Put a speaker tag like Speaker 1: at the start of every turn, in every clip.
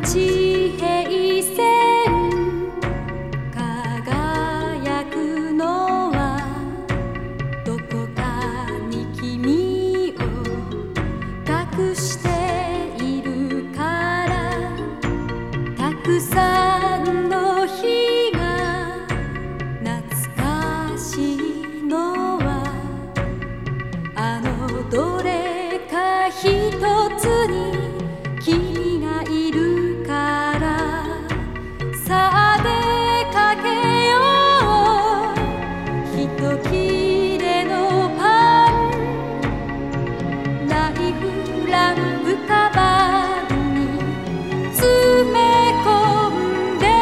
Speaker 1: 地平線輝くのはどこかに君を隠しているからたくさんの日が懐かしいのはあのどれか一つに君がいるからさあ出かけよう一切れのパンライフランプカバンに詰め込んで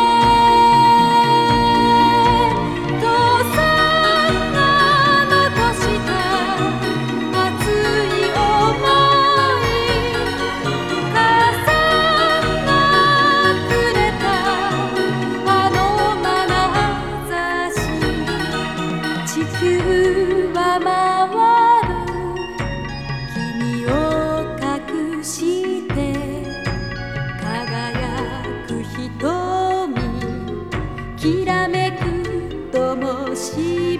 Speaker 1: 父さんが残した熱い想い母さんがくれたあのまなざし地球は回る君を隠して輝く瞳きらめく灯火